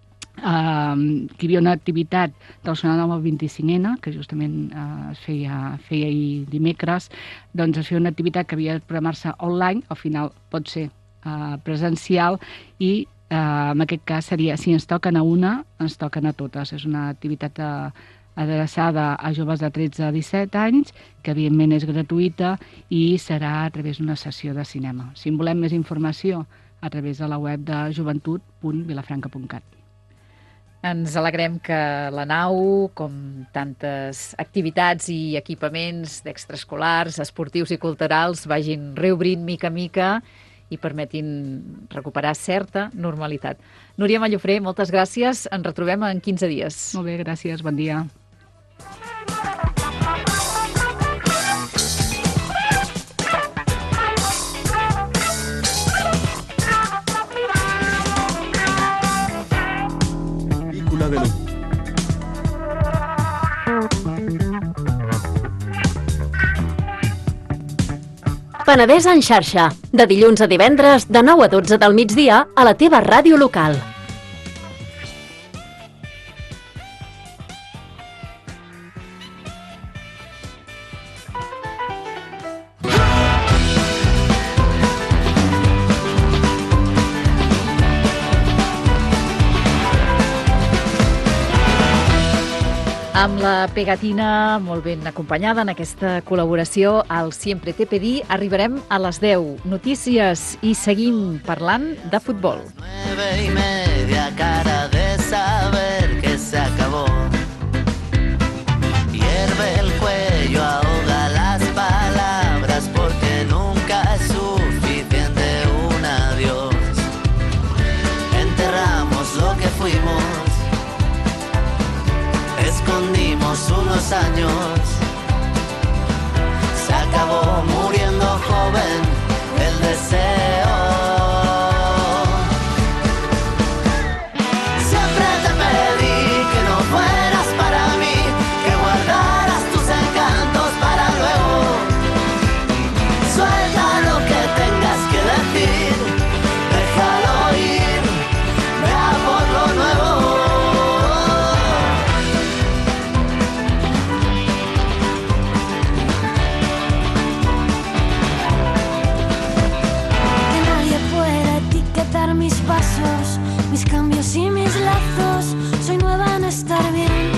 Uh, que hi havia una activitat relacionada amb el vint-i-cinc ena, que justament uh, es feia, feia ahir dimecres, doncs es feia una activitat que havia de programar-se online, al final pot ser uh, presencial, i uh, en aquest cas seria, si ens toquen a una, ens toquen a totes. És una activitat uh, adreçada a joves de tretze a disset anys, que evidentment és gratuïta i serà a través d'una sessió de cinema. Si en volem més informació, a través de la web de joventut punt vilafranca punt cat. Ens alegrem que la nau, com tantes activitats i equipaments d'extraescolars, esportius i culturals, vagin reobrint mica a mica i permetin recuperar certa normalitat. Núria Mallofré, moltes gràcies. Ens retrobem en quinze dies. Molt bé, gràcies. Bon dia. Penedès en xarxa, de dilluns a divendres de nou a dotze del migdia a la teva ràdio local. Amb la pegatina molt ben acompanyada en aquesta col·laboració al Siempre te pedí, arribarem a les deu. Notícies i seguim parlant de futbol. Nueve y media, cara de saber que se acabó. Hierve el cuello, ahoga las palabras, porque nunca es suficiente un adiós. Enterramos lo que fuimos, escondimos unos años, se acabó muriendo joven el deseo. Siempre te pedí que no fueras para mí, que guardaras tus encantos para luego. Suelta lo que tengas que decir, déjalo ir, ve a por lo nuevo. Mis pasos, mis cambios y mis lazos, soy nueva en estar bien.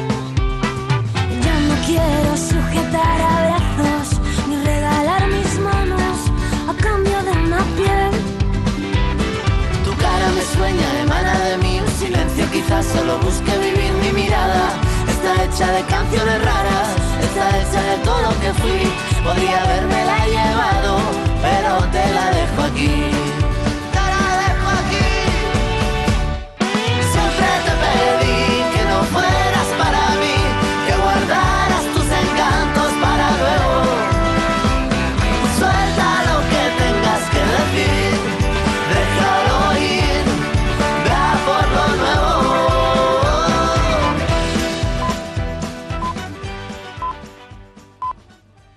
Ya no quiero sujetar abrazos, ni regalar mis manos a cambio de una piel. Tu cara me sueña, emana de mí un silencio, quizás solo busque vivir. Mi mirada está hecha de canciones raras, está hecha de todo lo que fui. Podría haberme la llevado, pero te la dejo aquí.